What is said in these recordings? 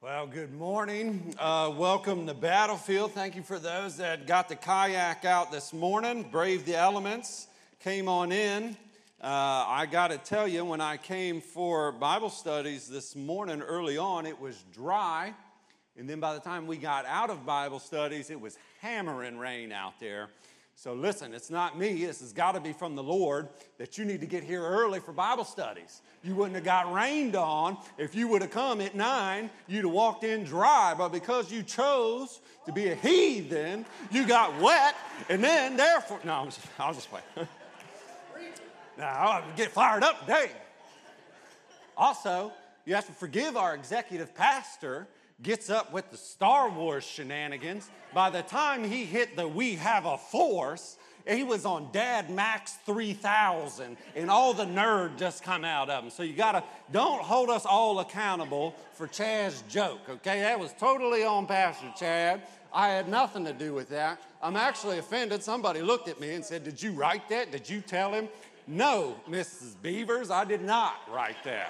Well, good morning. Welcome to Battlefield. Thank you for those that got the kayak out this morning, braved the elements, came on in. I got to tell you, when I came for Bible studies this morning early on, it was dry. And then by the time we got out of Bible studies, it was hammering rain out there. So listen, it's not me. This has got to be from the Lord that you need to get here early for Bible studies. You wouldn't have got rained on. If you would have come at 9, you'd have walked in dry. But because you chose to be a heathen, you got wet. And then therefore, no, I'll just play. Now, I'll get fired up today. Also, you have to forgive our executive pastor. Gets up with the Star Wars shenanigans. By the time he hit the "We Have a Force," he was on Dad Max 3000, and all the nerd just come out of him. So you don't hold us all accountable for Chad's joke, okay? That was totally on Pastor Chad. I had nothing to do with that. I'm actually offended. Somebody looked at me and said, "Did you write that? Did you tell him?" No, Mrs. Beavers, I did not write that.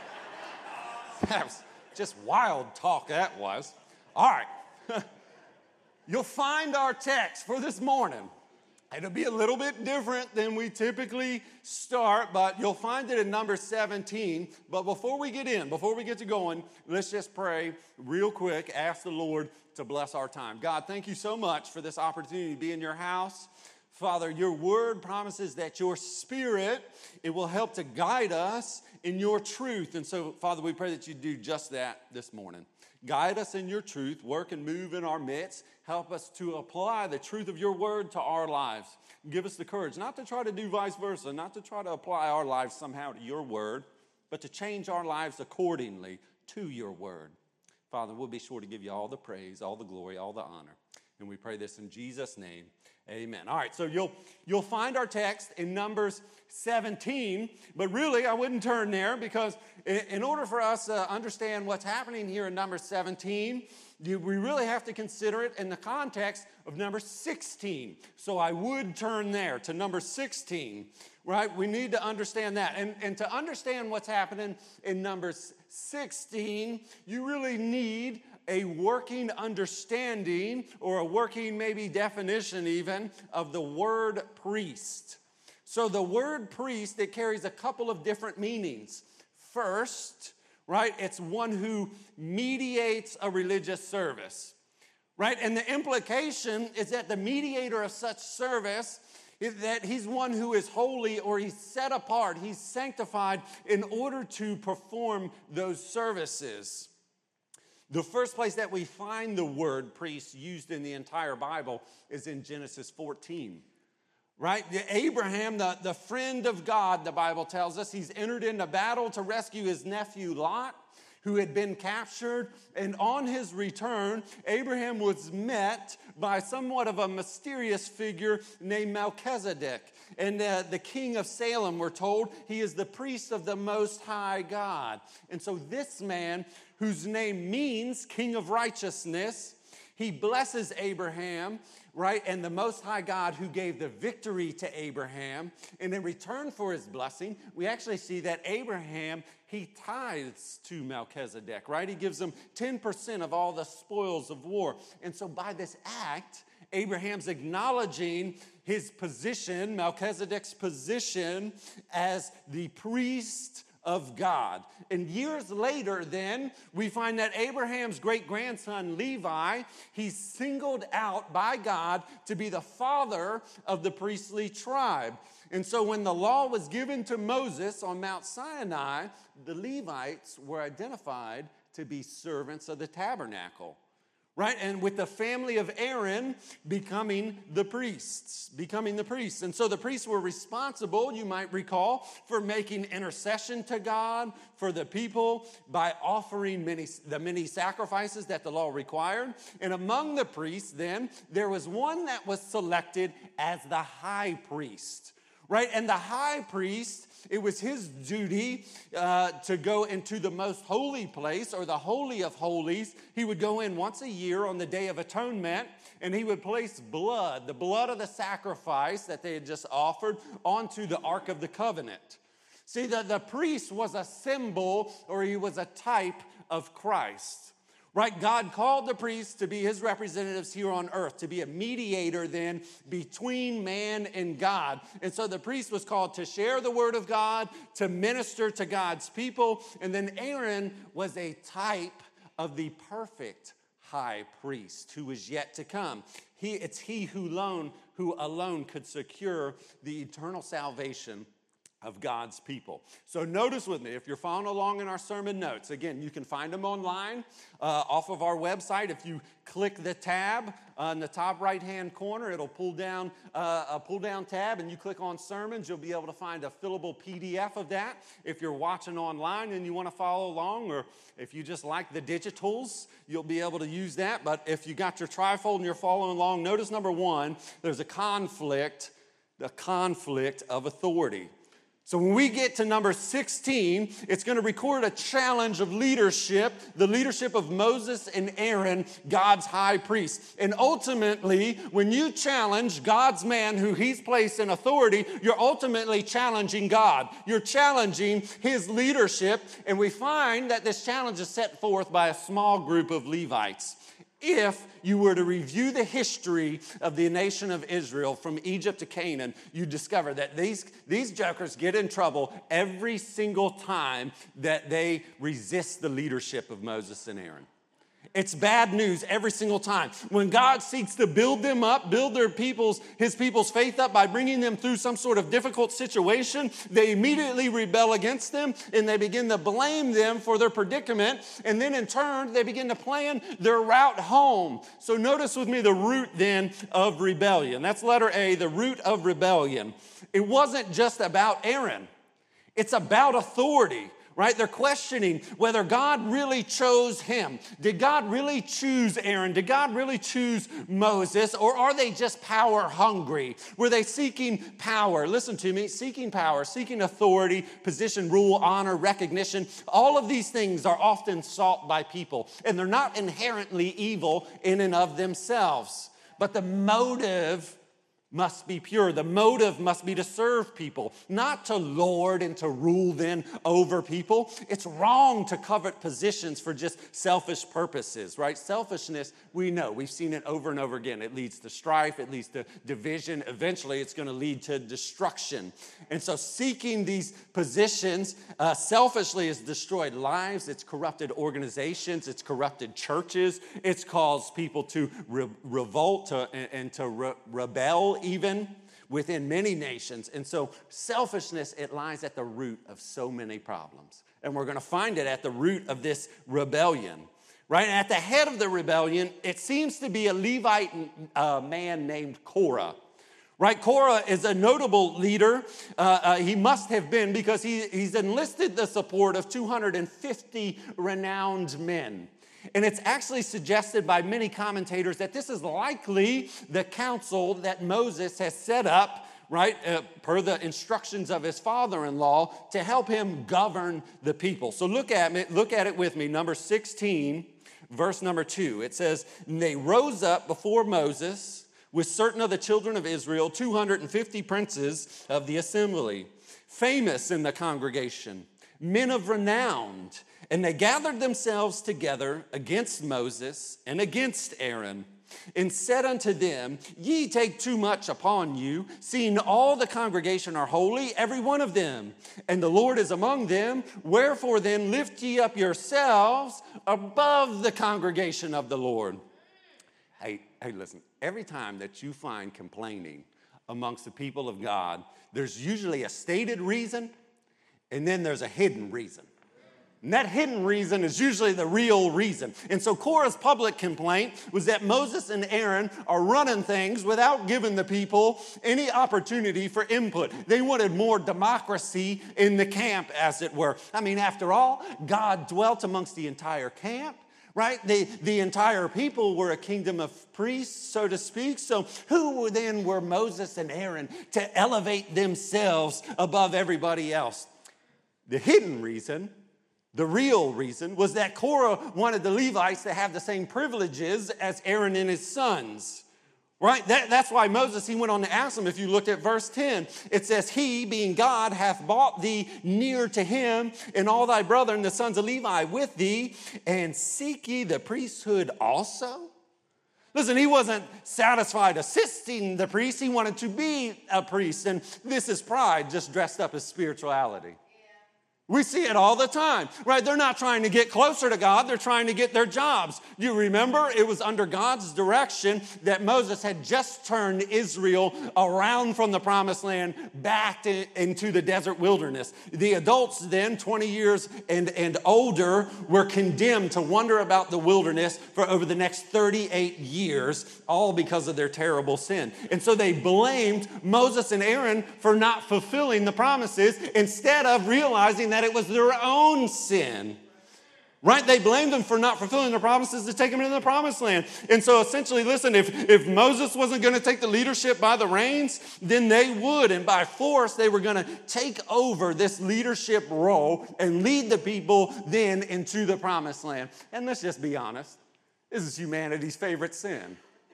That was just wild talk that was. All right. You'll find our text for this morning. It'll be a little bit different than we typically start, but you'll find it in number 17. But before we get to going, let's just pray real quick. Ask the Lord to bless our time. God, thank you so much for this opportunity to be in your house. Father, your word promises that your spirit, it will help to guide us in your truth. And so, Father, we pray that you do just that this morning. Guide us in your truth, work and move in our midst. Help us to apply the truth of your word to our lives. Give us the courage not to try to do vice versa, not to try to apply our lives somehow to your word, but to change our lives accordingly to your word. Father, we'll be sure to give you all the praise, all the glory, all the honor. And we pray this in Jesus' name. Amen. All right, so you'll find our text in Numbers 17, but really I wouldn't turn there because in order for us to understand what's happening here in Numbers 17, we really have to consider it in the context of number 16. So I would turn there to number 16, right? We need to understand that. And to understand what's happening in Numbers 16, you really need a working understanding or a working maybe definition even of the word priest. So the word priest, it carries a couple of different meanings. First, right, it's one who mediates a religious service, right? And the implication is that the mediator of such service is that he's one who is holy or he's set apart, he's sanctified in order to perform those services. The first place that we find the word priest used in the entire Bible is in Genesis 14, right? Abraham, the friend of God, the Bible tells us, he's entered into battle to rescue his nephew Lot, who had been captured. And on his return, Abraham was met by somewhat of a mysterious figure named Melchizedek. And the king of Salem, we're told, he is the priest of the Most High God. And so this man, whose name means King of Righteousness, he blesses Abraham, right? And the Most High God who gave the victory to Abraham. And in return for his blessing, we actually see that Abraham, he tithes to Melchizedek, right? He gives him 10% of all the spoils of war. And so by this act, Abraham's acknowledging his position, Melchizedek's position as the priest of God. And years later then, we find that Abraham's great-grandson Levi, he's singled out by God to be the father of the priestly tribe. And so when the law was given to Moses on Mount Sinai, the Levites were identified to be servants of the tabernacle. Right? And with the family of Aaron becoming the priests. And so the priests were responsible, you might recall, for making intercession to God for the people by offering the many sacrifices that the law required. And among the priests then, there was one that was selected as the high priest. Right? And the high priest, it was his duty to go into the most holy place, or the Holy of Holies. He would go in once a year on the Day of Atonement, and he would place blood, the blood of the sacrifice that they had just offered, onto the Ark of the Covenant. See, the priest was a symbol, or he was a type of Christ. Right? God called the priests to be his representatives here on earth, to be a mediator then between man and God. And so the priest was called to share the word of God, to minister to God's people. And then Aaron was a type of the perfect high priest who was yet to come. It's he who alone could secure the eternal salvation of God's people. So notice with me, if you're following along in our sermon notes, again, you can find them online off of our website. If you click the tab in the top right-hand corner, it'll pull down a pull-down tab, and you click on sermons, you'll be able to find a fillable PDF of that. If you're watching online and you want to follow along, or if you just like the digitals, you'll be able to use that. But if you got your trifold and you're following along, notice number one, there's a conflict of authority. So when we get to number 16, it's going to record a challenge of leadership, the leadership of Moses and Aaron, God's high priest. And ultimately, when you challenge God's man who he's placed in authority, you're ultimately challenging God. You're challenging his leadership. And we find that this challenge is set forth by a small group of Levites. If you were to review the history of the nation of Israel from Egypt to Canaan, you discover that these jokers get in trouble every single time that they resist the leadership of Moses and Aaron. It's bad news every single time. When God seeks to build them up, build his people's faith up by bringing them through some sort of difficult situation, they immediately rebel against them and they begin to blame them for their predicament. And then in turn, they begin to plan their route home. So notice with me the root then of rebellion. That's letter A, the root of rebellion. It wasn't just about Aaron. It's about authority. Right? They're questioning whether God really chose him. Did God really choose Aaron? Did God really choose Moses? Or are they just power hungry? Were they seeking power? Listen to me, seeking power, seeking authority, position, rule, honor, recognition. All of these things are often sought by people, and they're not inherently evil in and of themselves. But the motive must be pure. The motive must be to serve people, not to lord and to rule then over people. It's wrong to covet positions for just selfish purposes, right? Selfishness, we know. We've seen it over and over again. It leads to strife. It leads to division. Eventually, it's going to lead to destruction. And so seeking these positions selfishly has destroyed lives. It's corrupted organizations. It's corrupted churches. It's caused people to revolt and to rebel even within many nations. And so selfishness, it lies at the root of so many problems. And we're going to find it at the root of this rebellion. Right? At the head of the rebellion, it seems to be a Levite man named Korah. Right? Korah is a notable leader. He must have been because he's enlisted the support of 250 renowned men. And it's actually suggested by many commentators that this is likely the council that Moses has set up, right, per the instructions of his father-in-law to help him govern the people. So look at it with me. Number 16, verse number 2. It says, "And they rose up before Moses with certain of the children of Israel, 250 princes of the assembly, famous in the congregation, men of renown. And they gathered themselves together against Moses and against Aaron, and said unto them, Ye take too much upon you, seeing all the congregation are holy, every one of them, and the Lord is among them. Wherefore then lift ye up yourselves above the congregation of the Lord." Hey, listen, every time that you find complaining amongst the people of God, there's usually a stated reason, and then there's a hidden reason. And that hidden reason is usually the real reason. And so Korah's public complaint was that Moses and Aaron are running things without giving the people any opportunity for input. They wanted more democracy in the camp, as it were. I mean, after all, God dwelt amongst the entire camp, right? The entire people were a kingdom of priests, so to speak. So who then were Moses and Aaron to elevate themselves above everybody else? The hidden reason, the real reason, was that Korah wanted the Levites to have the same privileges as Aaron and his sons. Right? That's why Moses, he went on to ask him. If you look at verse 10, it says, he, being God, hath brought thee near to him, and all thy brethren, the sons of Levi, with thee, and seek ye the priesthood also? Listen, he wasn't satisfied assisting the priest. He wanted to be a priest. And this is pride just dressed up as spirituality. We see it all the time, right? They're not trying to get closer to God. They're trying to get their jobs. You remember it was under God's direction that Moses had just turned Israel around from the promised land back into the desert wilderness. The adults then, 20 years and older, were condemned to wander about the wilderness for over the next 38 years, all because of their terrible sin. And so they blamed Moses and Aaron for not fulfilling the promises instead of realizing that it was their own sin, right? They blamed them for not fulfilling the promises to take them into the promised land. And so essentially, listen, if Moses wasn't going to take the leadership by the reins, then they would. And by force, they were going to take over this leadership role and lead the people then into the promised land. And let's just be honest, this is humanity's favorite sin.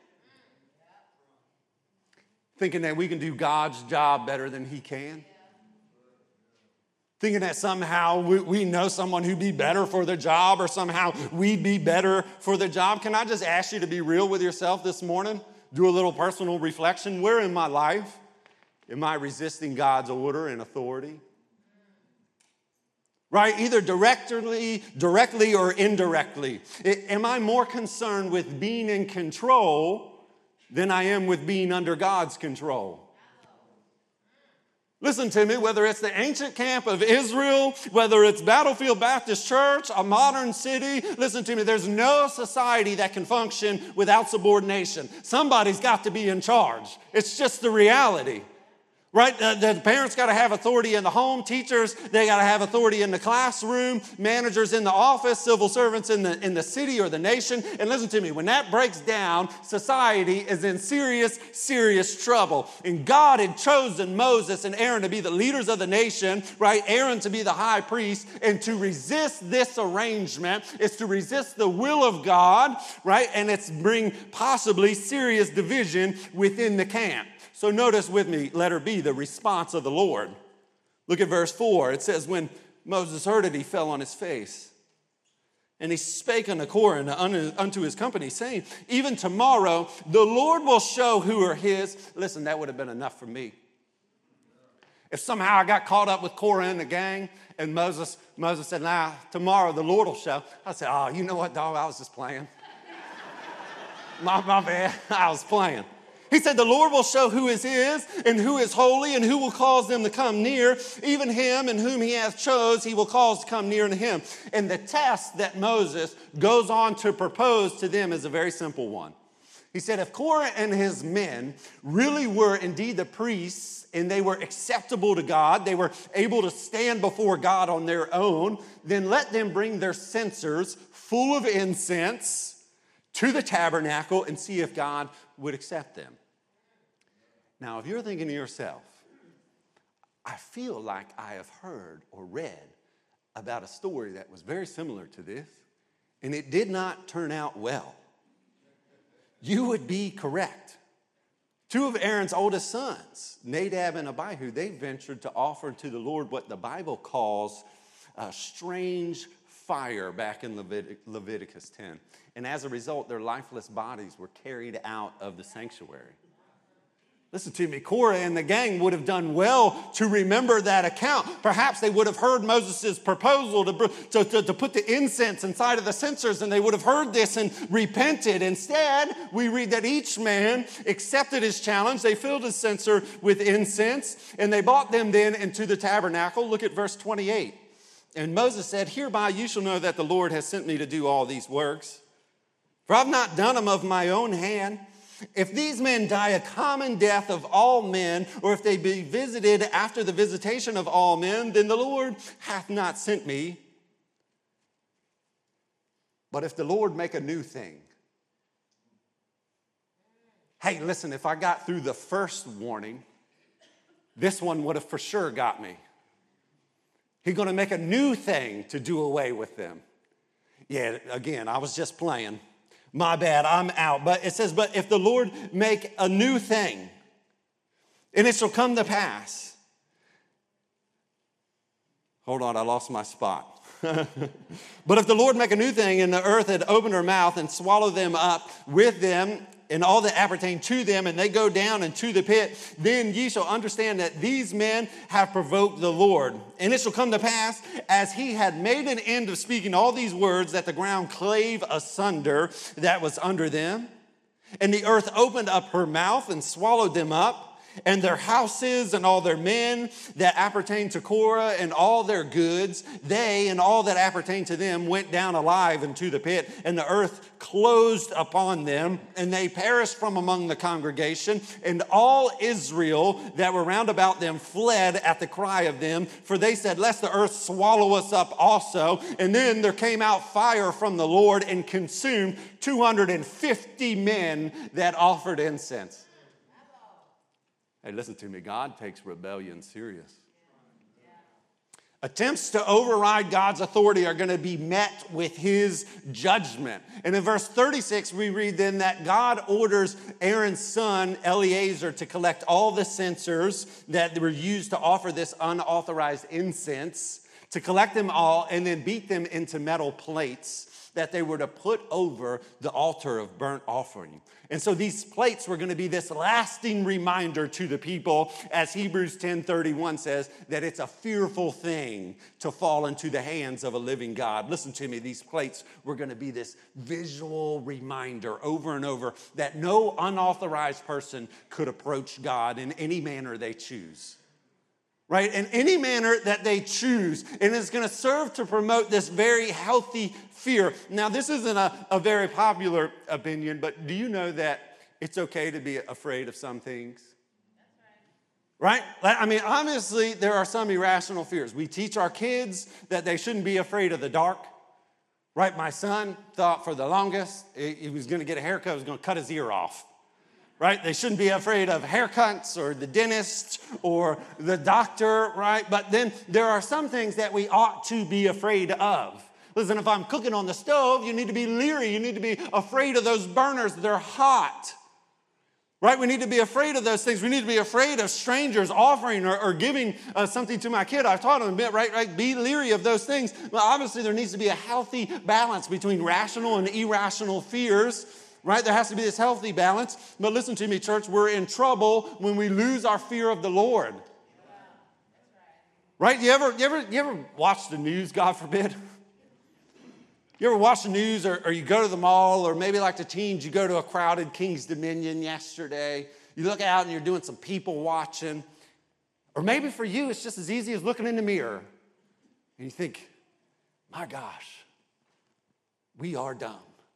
Thinking that we can do God's job better than he can. Thinking that somehow we know someone who'd be better for the job, or somehow we'd be better for the job. Can I just ask you to be real with yourself this morning? Do a little personal reflection. Where in my life am I resisting God's order and authority? Right? Either directly or indirectly. Am I more concerned with being in control than I am with being under God's control? Listen to me, whether it's the ancient camp of Israel, whether it's Battlefield Baptist Church, a modern city, listen to me, there's no society that can function without subordination. Somebody's got to be in charge. It's just the reality. Right? The parents got to have authority in the home. Teachers, they got to have authority in the classroom. Managers in the office. Civil servants in the city or the nation. And listen to me, when that breaks down, society is in serious, serious trouble. And God had chosen Moses and Aaron to be the leaders of the nation, right? Aaron to be the high priest. And to resist this arrangement is to resist the will of God, right? And it's bring possibly serious division within the camp. So notice with me, letter B, the response of the Lord. Look at verse 4. It says, when Moses heard it, he fell on his face. And he spake unto Korah and unto his company, saying, even tomorrow the Lord will show who are his. Listen, that would have been enough for me. If somehow I got caught up with Korah and the gang, and Moses said, nah, tomorrow the Lord will show. I said, oh, you know what, dog, I was just playing. my bad, I was playing. He said, the Lord will show who is his and who is holy and who will cause them to come near. Even him and whom he hath chose, he will cause to come near to him. And the test that Moses goes on to propose to them is a very simple one. He said, if Korah and his men really were indeed the priests and they were acceptable to God, they were able to stand before God on their own, then let them bring their censers full of incense to the tabernacle and see if God would accept them. Now, if you're thinking to yourself, I feel like I have heard or read about a story that was very similar to this, and it did not turn out well, you would be correct. Two of Aaron's oldest sons, Nadab and Abihu, they ventured to offer to the Lord what the Bible calls a strange fire back in Leviticus 10. And as a result, their lifeless bodies were carried out of the sanctuary. Listen to me, Korah and the gang would have done well to remember that account. Perhaps they would have heard Moses' proposal to put the incense inside of the censers, and they would have heard this and repented. Instead, we read that each man accepted his challenge. They filled his censer with incense, and they brought them then into the tabernacle. Look at verse 28. And Moses said, hereby you shall know that the Lord has sent me to do all these works. For I've not done them of my own hand. If these men die a common death of all men, or if they be visited after the visitation of all men, then the Lord hath not sent me. But if the Lord make a new thing. Hey, listen, if I got through the first warning, this one would have for sure got me. He's going to make a new thing to do away with them. Yeah, again, I was just playing. My bad, I'm out. But it says, but if the Lord make a new thing, and it shall come to pass. Hold on, I lost my spot. But if the Lord make a new thing, and the earth had opened her mouth and swallowed them up with them, and all that appertain to them, and they go down into the pit, then ye shall understand that these men have provoked the Lord. And it shall come to pass, as he had made an end of speaking all these words, that the ground clave asunder that was under them, and the earth opened up her mouth and swallowed them up, and their houses and all their men that appertain to Korah and all their goods, they and all that appertain to them went down alive into the pit, and the earth closed upon them, and they perished from among the congregation, and all Israel that were round about them fled at the cry of them, for they said, lest the earth swallow us up also. And then there came out fire from the Lord and consumed 250 men that offered incense. Hey, listen to me. God takes rebellion serious. Attempts to override God's authority are going to be met with his judgment. And in verse 36, we read then that God orders Aaron's son, Eleazar, to collect all the censers that were used to offer this unauthorized incense, to collect them all and then beat them into metal plates that they were to put over the altar of burnt offering. And so these plates were going to be this lasting reminder to the people, as Hebrews 10:31 says, that it's a fearful thing to fall into the hands of a living God. Listen to me, these plates were going to be this visual reminder over and over that no unauthorized person could approach God in any manner they choose. Right? In any manner that they choose. And it's going to serve to promote this very healthy fear. Now, this isn't a very popular opinion, but do you know that it's okay to be afraid of some things? Right? I mean, obviously, there are some irrational fears. We teach our kids that they shouldn't be afraid of the dark. Right? My son thought for the longest he was going to get a haircut, he was going to cut his ear off. Right? They shouldn't be afraid of haircuts or the dentist or the doctor, right? But then there are some things that we ought to be afraid of. Listen, if I'm cooking on the stove, you need to be leery. You need to be afraid of those burners. They're hot. Right? We need to be afraid of those things. We need to be afraid of strangers offering or giving something to my kid. I've taught him a bit, right? Be leery of those things. Well, obviously, there needs to be a healthy balance between rational and irrational fears. Right? There has to be this healthy balance. But listen to me, church, we're in trouble when we lose our fear of the Lord. Right? You ever watch the news, God forbid? You ever watch the news or you go to the mall, or maybe like the teens, you go to a crowded King's Dominion yesterday. You look out and you're doing some people watching. Or maybe for you, it's just as easy as looking in the mirror. And you think, my gosh, we are dumb.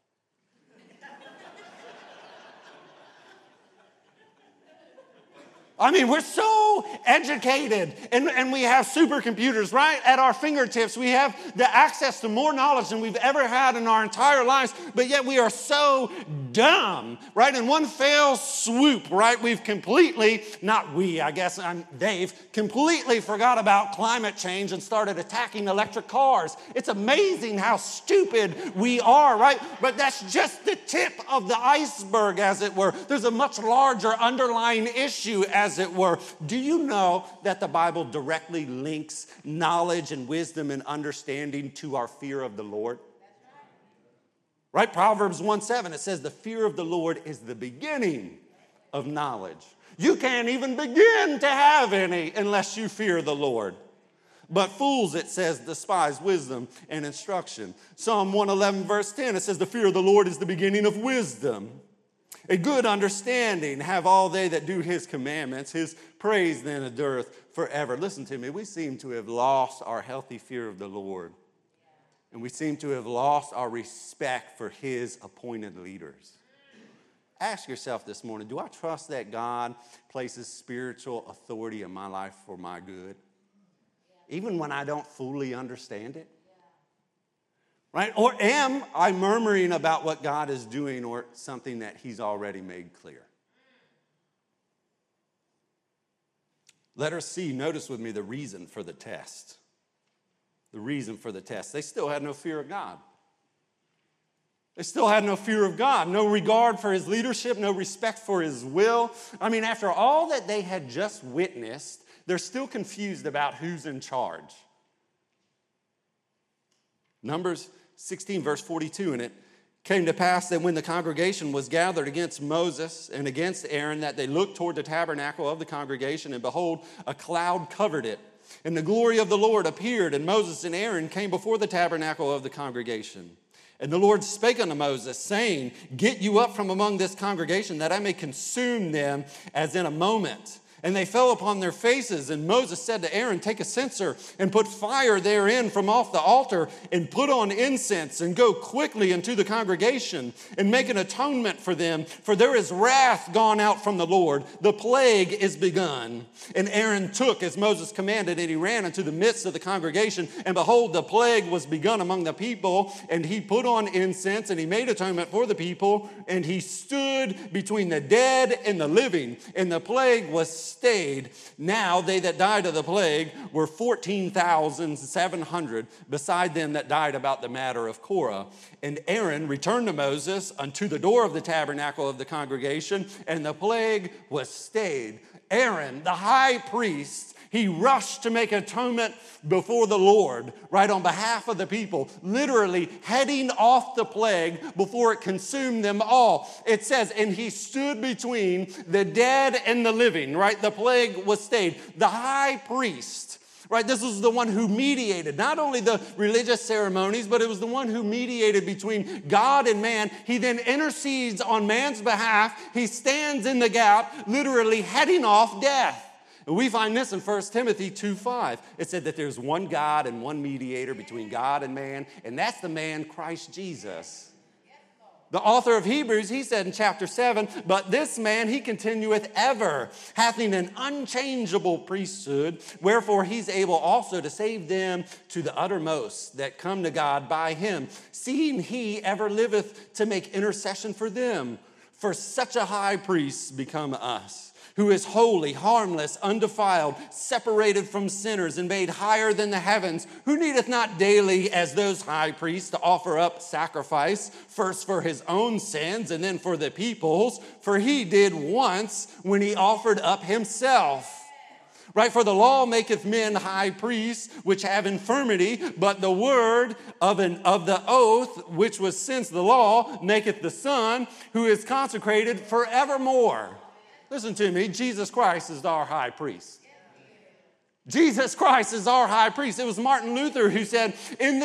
I mean, we're so educated and we have supercomputers right at our fingertips. We have the access to more knowledge than we've ever had in our entire lives, but yet we are so dumb, right? In one fell swoop, right? We've completely, not we, I guess Dave, completely forgot about climate change and started attacking electric cars. It's amazing how stupid we are, right? But that's just the tip of the iceberg, as it were. There's a much larger underlying issue, as it were. Do you know that the Bible directly links knowledge and wisdom and understanding to our fear of the Lord? Right? Proverbs 1:7, it says, the fear of the Lord is the beginning of knowledge. You can't even begin to have any unless you fear the Lord. But fools, it says, despise wisdom and instruction. Psalm 111, verse 10, it says, the fear of the Lord is the beginning of wisdom. A good understanding have all they that do his commandments. His praise then endureth forever. Listen to me. We seem to have lost our healthy fear of the Lord. And we seem to have lost our respect for his appointed leaders. Ask yourself this morning, do I trust that God places spiritual authority in my life for my good? Even when I don't fully understand it? Right? Or am I murmuring about what God is doing or something that he's already made clear? Letter C, notice with me the reason for the test. The reason for the test. They still had no fear of God. They still had no fear of God, no regard for his leadership, no respect for his will. I mean, after all that they had just witnessed, they're still confused about who's in charge. Numbers 16, verse 42, and it came to pass that when the congregation was gathered against Moses and against Aaron, that they looked toward the tabernacle of the congregation, and behold, a cloud covered it. And the glory of the Lord appeared, and Moses and Aaron came before the tabernacle of the congregation. And the Lord spake unto Moses, saying, Get you up from among this congregation, that I may consume them as in a moment. And they fell upon their faces, and Moses said to Aaron, Take a censer and put fire therein from off the altar, and put on incense, and go quickly into the congregation, and make an atonement for them, for there is wrath gone out from the Lord, the plague is begun. And Aaron took as Moses commanded, and he ran into the midst of the congregation, and behold, the plague was begun among the people, and he put on incense, and he made atonement for the people, and he stood between the dead and the living, and the plague was stayed. Now they that died of the plague were 14,700, beside them that died about the matter of Korah. And Aaron returned to Moses unto the door of the tabernacle of the congregation, and the plague was stayed. Aaron, the high priest, he rushed to make atonement before the Lord, right, on behalf of the people, literally heading off the plague before it consumed them all. It says, and he stood between the dead and the living, right? The plague was stayed. The high priest, right? This was the one who mediated not only the religious ceremonies, but it was the one who mediated between God and man. He then intercedes on man's behalf. He stands in the gap, literally heading off death. And we find this in 1 Timothy 2:5. It said that there's one God and one mediator between God and man, and that's the man Christ Jesus. The author of Hebrews, he said in chapter 7, But this man, he continueth ever, having an unchangeable priesthood, wherefore he's able also to save them to the uttermost that come to God by him, seeing he ever liveth to make intercession for them. For such a high priest become us, who is holy, harmless, undefiled, separated from sinners, and made higher than the heavens, who needeth not daily, as those high priests, to offer up sacrifice, first for his own sins, and then for the people's, for he did once when he offered up himself. Right, for the law maketh men high priests, which have infirmity, but the word of the oath, which was since the law, maketh the Son, who is consecrated forevermore. Listen to me, Jesus Christ is our high priest. Jesus Christ is our high priest. It was Martin Luther who said, in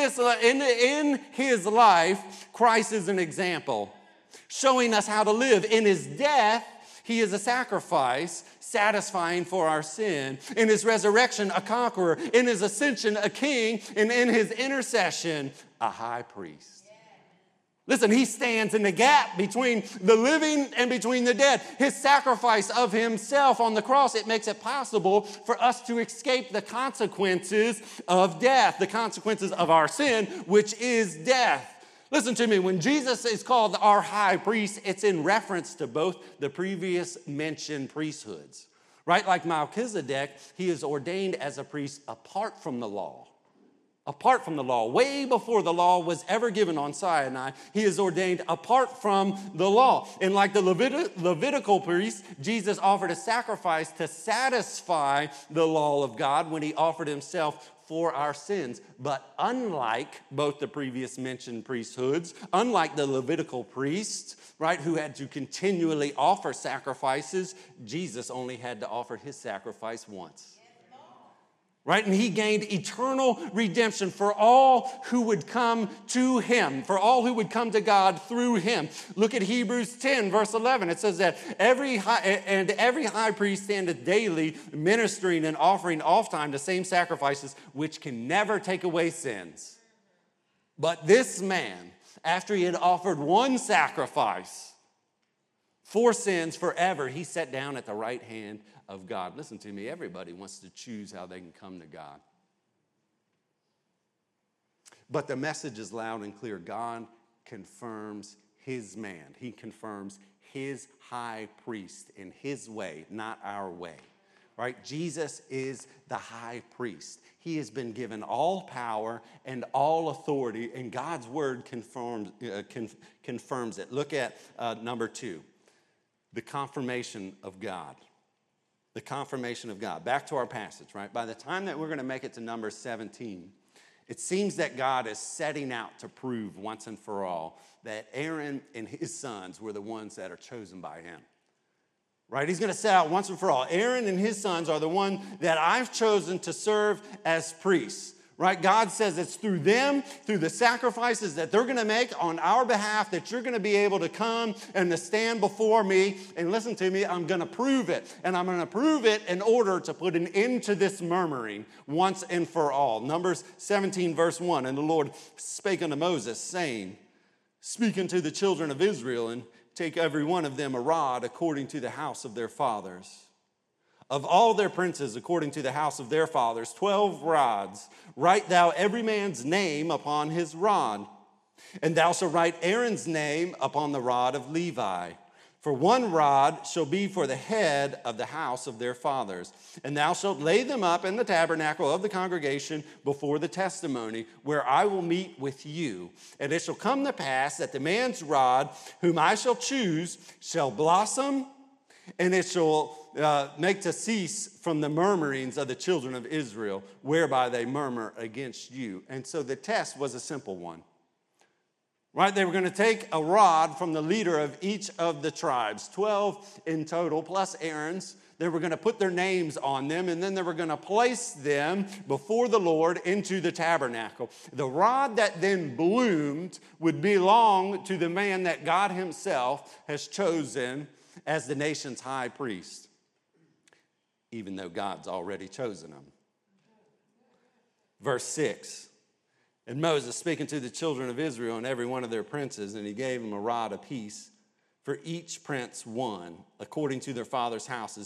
his life, Christ is an example, showing us how to live. In his death, he is a sacrifice, satisfying for our sin. In his resurrection, a conqueror. In his ascension, a king. And in his intercession, a high priest. Listen, he stands in the gap between the living and between the dead. His sacrifice of himself on the cross, it makes it possible for us to escape the consequences of death, the consequences of our sin, which is death. Listen to me, when Jesus is called our high priest, it's in reference to both the previous mentioned priesthoods, right? Like Melchizedek, he is ordained as a priest apart from the law. Apart from the law, way before the law was ever given on Sinai, he is ordained apart from the law. And like the Levitical priest, Jesus offered a sacrifice to satisfy the law of God when he offered himself for our sins. But unlike both the previous mentioned priesthoods, unlike the Levitical priest, right, who had to continually offer sacrifices, Jesus only had to offer his sacrifice once. Right? And he gained eternal redemption for all who would come to him, for all who would come to God through him. Look at Hebrews 10, verse 11. It says that every high priest standeth daily ministering and offering oftentimes the same sacrifices, which can never take away sins. But this man, after he had offered one sacrifice for sins forever, he sat down at the right hand of God. Listen to me, everybody wants to choose how they can come to God. But the message is loud and clear. God confirms his man. He confirms his high priest in his way, not our way. right? Jesus is the high priest. He has been given all power and all authority, and God's word confirms it. Look at number 2, the confirmation of God. The confirmation of God. Back to our passage, right? By the time that we're going to make it to number 17, it seems that God is setting out to prove once and for all that Aaron and his sons were the ones that are chosen by him. Right? He's going to set out once and for all. Aaron and his sons are the one that I've chosen to serve as priests. Right? God says it's through them, through the sacrifices that they're going to make on our behalf, that you're going to be able to come and to stand before me. And listen to me, I'm going to prove it. And I'm going to prove it in order to put an end to this murmuring once and for all. Numbers 17, verse 1. And the Lord spake unto Moses, saying, Speak unto the children of Israel, and take every one of them a rod according to the house of their fathers. Of all their princes, according to the house of their fathers, 12 rods. Write thou every man's name upon his rod. And thou shalt write Aaron's name upon the rod of Levi. For one rod shall be for the head of the house of their fathers. And thou shalt lay them up in the tabernacle of the congregation before the testimony, where I will meet with you. And it shall come to pass that the man's rod, whom I shall choose, shall blossom, and it shall make to cease from the murmurings of the children of Israel, whereby they murmur against you. And so the test was a simple one. Right? They were going to take a rod from the leader of each of the tribes, 12 in total, plus Aaron's. They were going to put their names on them, and then they were going to place them before the Lord into the tabernacle. The rod that then bloomed would belong to the man that God himself has chosen as the nation's high priest, even though God's already chosen him. Verse 6. And Moses speaking to the children of Israel and every one of their princes, and he gave them a rod apiece, for each prince one, according to their father's houses,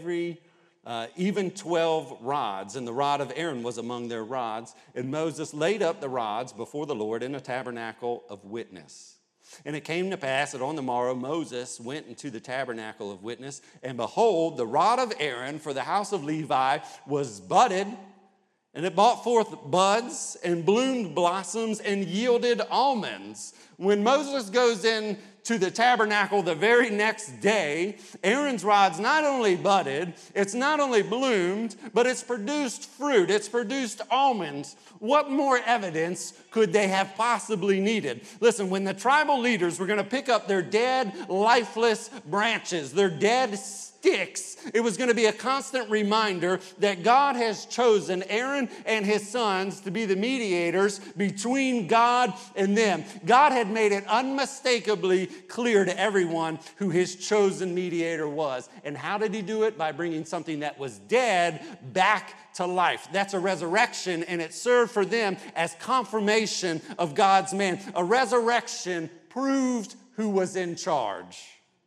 even 12 rods, and the rod of Aaron was among their rods. And Moses laid up the rods before the Lord in a tabernacle of witness. And it came to pass that on the morrow Moses went into the tabernacle of witness, and behold, the rod of Aaron for the house of Levi was budded, and it brought forth buds and bloomed blossoms and yielded almonds. When Moses goes in to the tabernacle the very next day, Aaron's rod's not only budded, it's not only bloomed, but it's produced fruit, it's produced almonds. What more evidence could they have possibly needed? Listen, when the tribal leaders were going to pick up their dead, lifeless branches, their dead sticks, it was going to be a constant reminder that God has chosen Aaron and his sons to be the mediators between God and them. God had made it unmistakably clear to everyone who his chosen mediator was. And how did he do it? By bringing something that was dead back to life. That's a resurrection, and it served for them as confirmation of God's man. A resurrection proved who was in charge.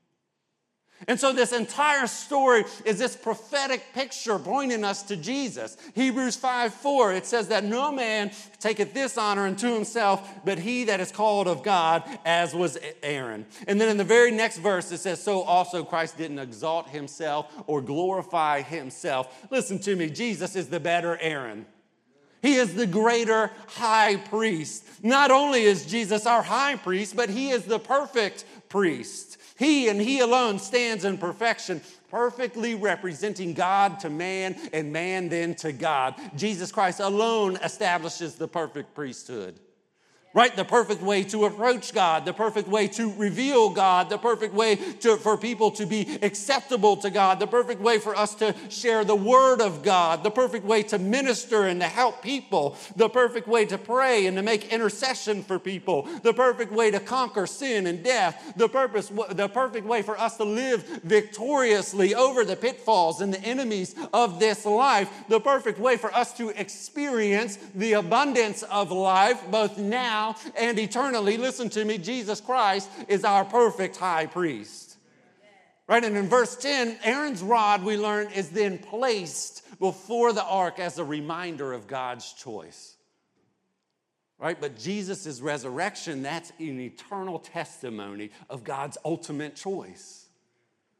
And so this entire story is this prophetic picture pointing us to Jesus. Hebrews 5:4, it says that no man taketh this honor unto himself, but he that is called of God, as was Aaron. And then in the very next verse, it says, so also Christ didn't exalt himself or glorify himself. Listen to me, Jesus is the better Aaron. He is the greater high priest. Not only is Jesus our high priest, but he is the perfect priest. He and he alone stands in perfection, perfectly representing God to man and man then to God. Jesus Christ alone establishes the perfect priesthood. Right? The perfect way to approach God, the perfect way to reveal God, the perfect way for people to be acceptable to God, the perfect way for us to share the word of God, the perfect way to minister and to help people, the perfect way to pray and to make intercession for people, the perfect way to conquer sin and death, the perfect way for us to live victoriously over the pitfalls and the enemies of this life, the perfect way for us to experience the abundance of life both now and eternally. Listen to me, Jesus Christ is our perfect high priest. Right, and in verse 10, Aaron's rod, we learn, is then placed before the ark as a reminder of God's choice. Right, but Jesus' resurrection, that's an eternal testimony of God's ultimate choice.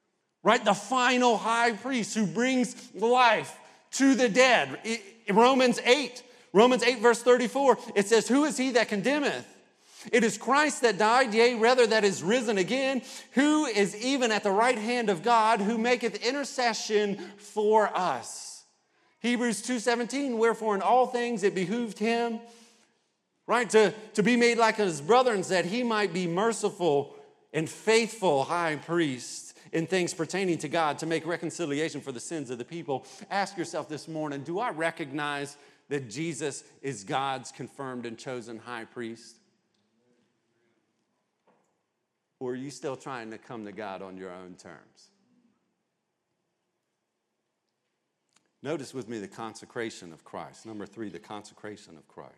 right? The final high priest who brings life to the dead. Romans 8 verse 34, it says, who is he that condemneth? It is Christ that died, yea, rather that is risen again, who is even at the right hand of God, who maketh intercession for us. Hebrews 2:17, wherefore in all things it behooved him, right, to be made like his brethren, that he might be merciful and faithful high priest in things pertaining to God, to make reconciliation for the sins of the people. Ask yourself this morning, do I recognize that Jesus is God's confirmed and chosen high priest? Or are you still trying to come to God on your own terms? Notice with me the consecration of Christ. Number 3, the consecration of Christ.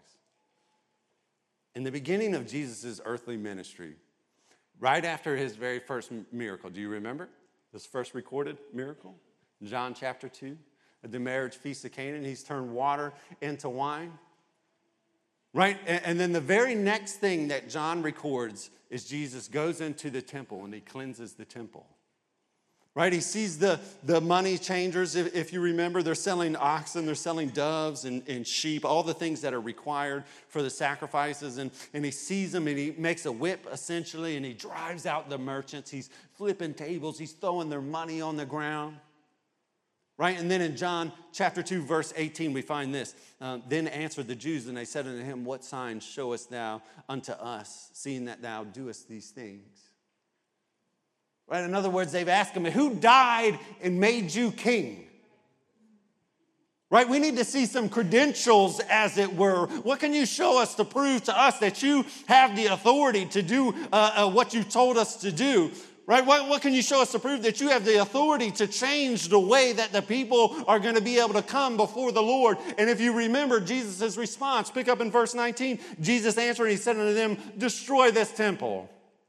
In the beginning of Jesus' earthly ministry, right after his very first miracle, do you remember this first recorded miracle? John chapter 2, at the marriage feast of Cana, he's turned water into wine. Right? And then the very next thing that John records is Jesus goes into the temple and he cleanses the temple. Right? He sees the money changers, if you remember. They're selling oxen, they're selling doves and sheep, all the things that are required for the sacrifices. And he sees them and he makes a whip, essentially, and he drives out the merchants. He's flipping tables. He's throwing their money on the ground. Right? And then in John chapter 2, verse 18, we find this. Then answered the Jews, and they said unto him, what sign showest thou unto us, seeing that thou doest these things? Right? In other words, they've asked him, who died and made you king? Right? We need to see some credentials, as it were. What can you show us to prove to us that you have the authority to do what you told us to do? Right? What can you show us to prove that you have the authority to change the way that the people are going to be able to come before the Lord? And if you remember Jesus' response, pick up in verse 19, Jesus answered and he said unto them, destroy this temple,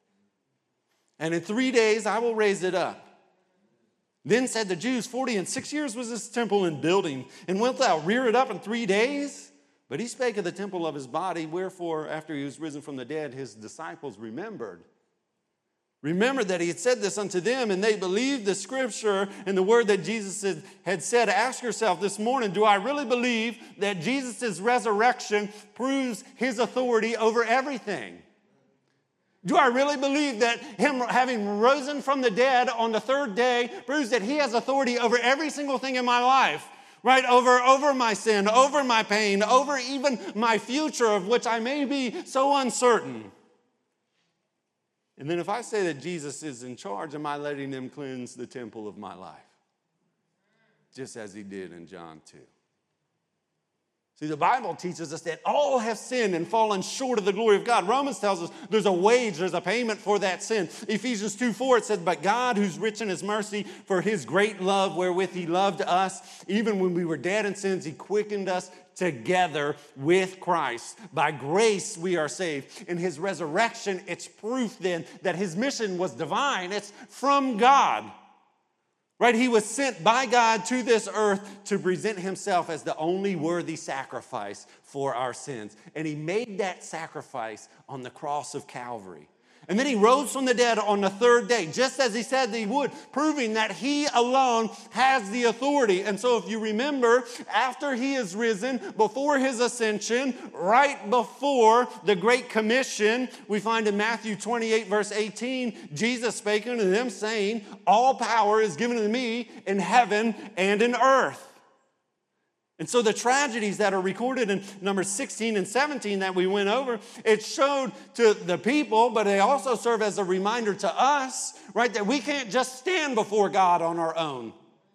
and in 3 days I will raise it up. Then said the Jews, 46 years was this temple in building, and wilt thou rear it up in 3 days? But he spake of the temple of his body, wherefore after he was risen from the dead, his disciples remembered that he had said this unto them, and they believed the scripture and the word that Jesus had said. Ask yourself this morning, do I really believe that Jesus' resurrection proves his authority over everything? Do I really believe that him having risen from the dead on the third day proves that he has authority over every single thing in my life? Right? Over my sin, over my pain, over even my future, of which I may be so uncertain. And then if I say that Jesus is in charge, am I letting him cleanse the temple of my life? Just as he did in John 2. See, the Bible teaches us that all have sinned and fallen short of the glory of God. Romans tells us there's a wage, there's a payment for that sin. Ephesians 2:4, it says, but God, who's rich in his mercy, for his great love wherewith he loved us, even when we were dead in sins, he quickened us together with Christ. By grace we are saved. In his resurrection, it's proof then that his mission was divine. It's from God. Right? He was sent by God to this earth to present himself as the only worthy sacrifice for our sins. And he made that sacrifice on the cross of Calvary. And then he rose from the dead on the third day, just as he said that he would, proving that he alone has the authority. And so if you remember, after he is risen, before his ascension, right before the Great Commission, we find in Matthew 28, verse 18, Jesus spake unto them, saying, all power is given to me in heaven and in earth. And so the tragedies that are recorded in Numbers 16 and 17 that we went over, it showed to the people, but they also serve as a reminder to us, right, that we can't just stand before God on our own.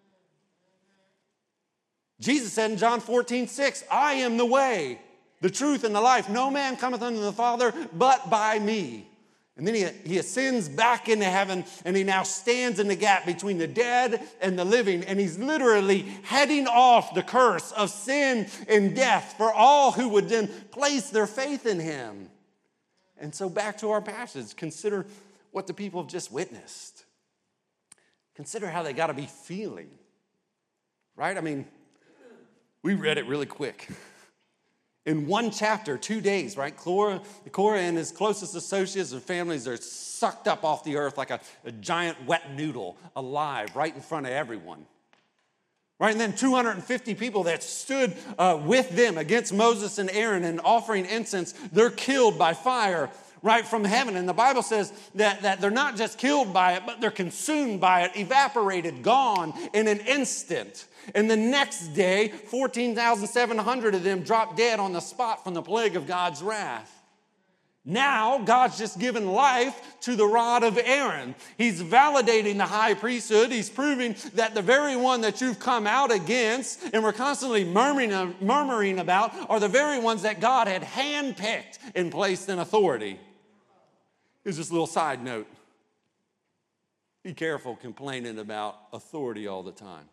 Jesus said in John 14:6, I am the way, the truth, and the life. No man cometh unto the Father but by me. And then he ascends back into heaven, and he now stands in the gap between the dead and the living. And he's literally heading off the curse of sin and death for all who would then place their faith in him. And so back to our passage, consider what the people have just witnessed. Consider how they got to be feeling, right? I mean, we read it really quick. In one chapter, 2 days, right? Korah and his closest associates and families are sucked up off the earth like a giant wet noodle, alive, right in front of everyone. Right? And then 250 people that stood with them against Moses and Aaron and offering incense, they're killed by fire right from heaven. And the Bible says that they're not just killed by it, but they're consumed by it, evaporated, gone in an instant. And the next day, 14,700 of them dropped dead on the spot from the plague of God's wrath. Now, God's just given life to the rod of Aaron. He's validating the high priesthood. He's proving that the very one that you've come out against and were constantly murmuring about are the very ones that God had handpicked and placed in authority. Here's just a little side note. Be careful complaining about authority all the time.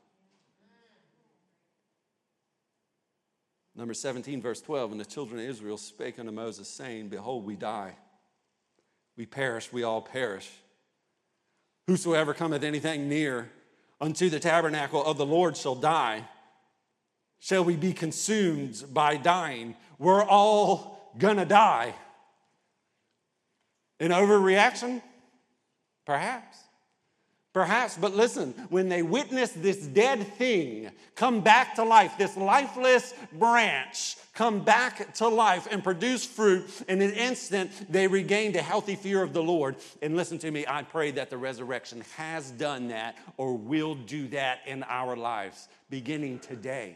Number 17, verse 12, and the children of Israel spake unto Moses, saying, Behold, we die. We perish, we all perish. Whosoever cometh anything near unto the tabernacle of the Lord shall die. Shall we be consumed by dying? We're all gonna die. An overreaction? Perhaps. Perhaps, but listen, when they witness this dead thing come back to life, this lifeless branch come back to life and produce fruit, in an instant they regained a healthy fear of the Lord. And listen to me, I pray that the resurrection has done that or will do that in our lives, beginning today.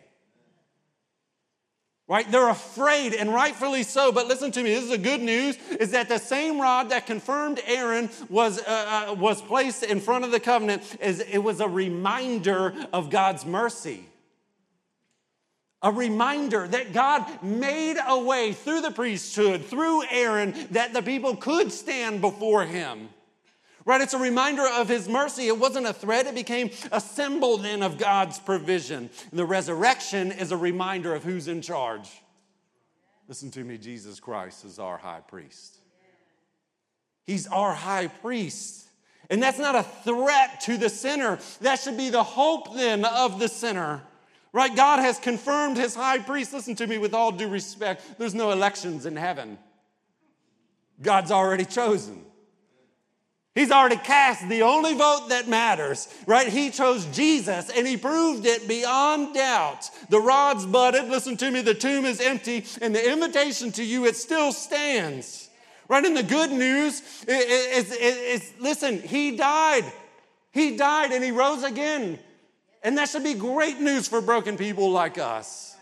Right? They're afraid, and rightfully so. But listen to me, this is the good news, is that the same rod that confirmed Aaron was placed in front of the covenant. It was a reminder of God's mercy. A reminder that God made a way through the priesthood, through Aaron, that the people could stand before him. Right? It's a reminder of his mercy. It wasn't a threat. It became a symbol then of God's provision. The resurrection is a reminder of who's in charge. Listen to me, Jesus Christ is our high priest. He's our high priest. And that's not a threat to the sinner. That should be the hope then of the sinner. Right? God has confirmed his high priest. Listen to me, with all due respect, there's no elections in heaven. God's already chosen. He's already cast the only vote that matters, right? He chose Jesus, and he proved it beyond doubt. The rod's budded. Listen to me, the tomb is empty, and the invitation to you, it still stands. Right? And the good news is listen, he died. He died, and he rose again. And that should be great news for broken people like us.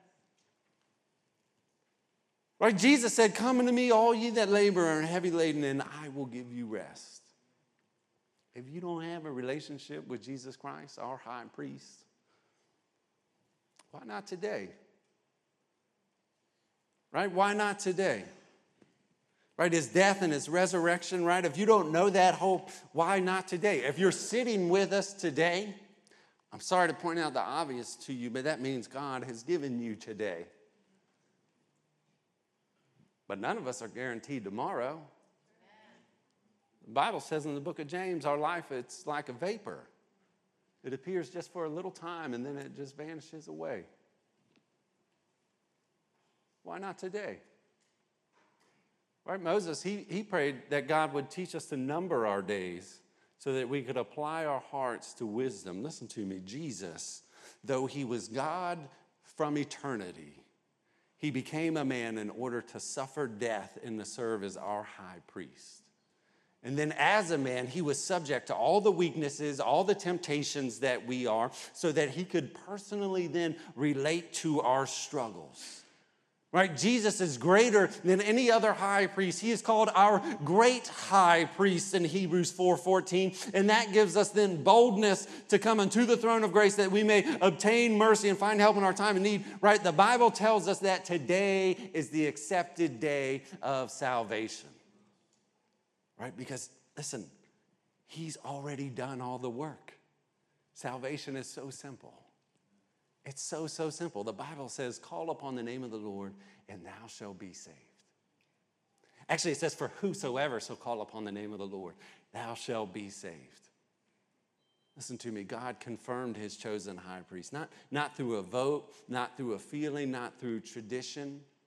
Right? Jesus said, Come unto me, all ye that labor and are heavy laden, and I will give you rest. If you don't have a relationship with Jesus Christ, our high priest, why not today? Right? Why not today? Right? His death and his resurrection, right? If you don't know that hope, why not today? If you're sitting with us today, I'm sorry to point out the obvious to you, but that means God has given you today. But none of us are guaranteed tomorrow. The Bible says in the book of James, our life, it's like a vapor. It appears just for a little time, and then it just vanishes away. Why not today? Right? Moses, he prayed that God would teach us to number our days so that we could apply our hearts to wisdom. Listen to me, Jesus, though he was God from eternity, he became a man in order to suffer death and to serve as our high priest. And then as a man, he was subject to all the weaknesses, all the temptations that we are, so that he could personally then relate to our struggles. Right? Jesus is greater than any other high priest. He is called our great high priest in Hebrews 4:14. And that gives us then boldness to come unto the throne of grace that we may obtain mercy and find help in our time of need. Right? The Bible tells us that today is the accepted day of salvation. Right? Because, listen, he's already done all the work. Salvation is so simple. It's so simple. The Bible says, call upon the name of the Lord, and thou shalt be saved. Actually, it says, for whosoever shall call upon the name of the Lord, thou shalt be saved. Listen to me. God confirmed his chosen high priest, not through a vote, not through a feeling, not through tradition,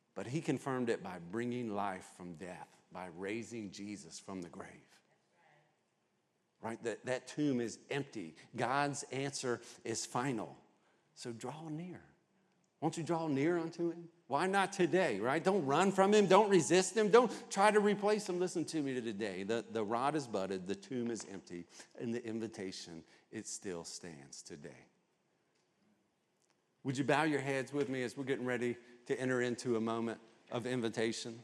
But he confirmed it by bringing life from death, by raising Jesus from the grave. Right? That tomb is empty. God's answer is final. So draw near. Won't you draw near unto him? Why not today, right? Don't run from him. Don't resist him. Don't try to replace him. Listen to me today. The rod is budded. The tomb is empty. And the invitation, it still stands today. Would you bow your heads with me as we're getting ready to enter into a moment of invitation?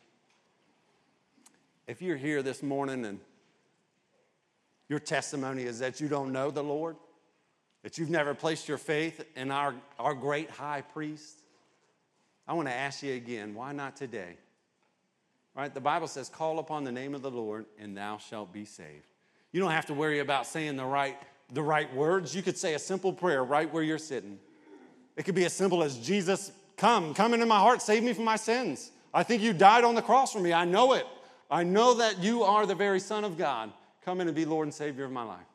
If you're here this morning and your testimony is that you don't know the Lord, that you've never placed your faith in our great high priest, I want to ask you again, why not today? Right? The Bible says, call upon the name of the Lord and thou shalt be saved. You don't have to worry about saying the right words. You could say a simple prayer right where you're sitting. It could be as simple as, Jesus, come into my heart, save me from my sins. I think you died on the cross for me. I know it. I know that you are the very Son of God. Come in and be Lord and Savior of my life.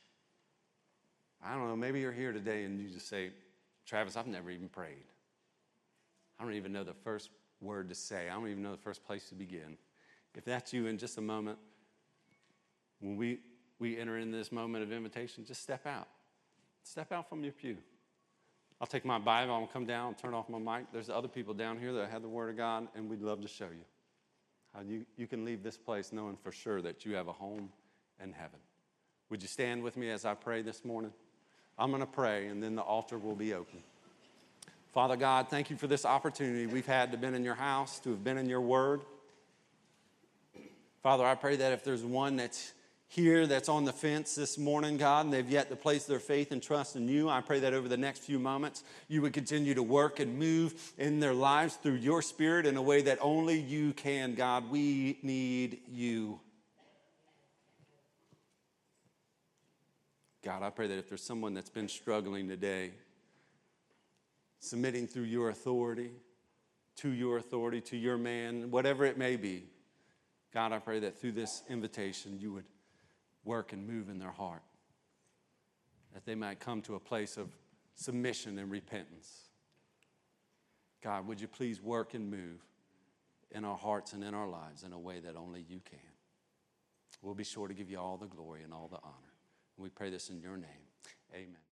I don't know, maybe you're here today and you just say, Travis, I've never even prayed. I don't even know the first word to say. I don't even know the first place to begin. If that's you, in just a moment, when we enter in this moment of invitation, just step out. Step out from your pew. I'll take my Bible, I'll come down, turn off my mic. There's other people down here that have the Word of God, and we'd love to show you how you can leave this place knowing for sure that you have a home in heaven. Would you stand with me as I pray this morning? I'm going to pray, and then the altar will be open. Father God, thank you for this opportunity we've had to have been in your house, to have been in your Word. Father, I pray that if there's one that's here that's on the fence this morning, God, and they've yet to place their faith and trust in you, I pray that over the next few moments, you would continue to work and move in their lives through your Spirit in a way that only you can, God. We need you. God, I pray that if there's someone that's been struggling today, submitting through your authority, to your man, whatever it may be, God, I pray that through this invitation, you would work and move in their heart, that they might come to a place of submission and repentance. God, would you please work and move in our hearts and in our lives in a way that only you can. We'll be sure to give you all the glory and all the honor. And we pray this in your name. Amen.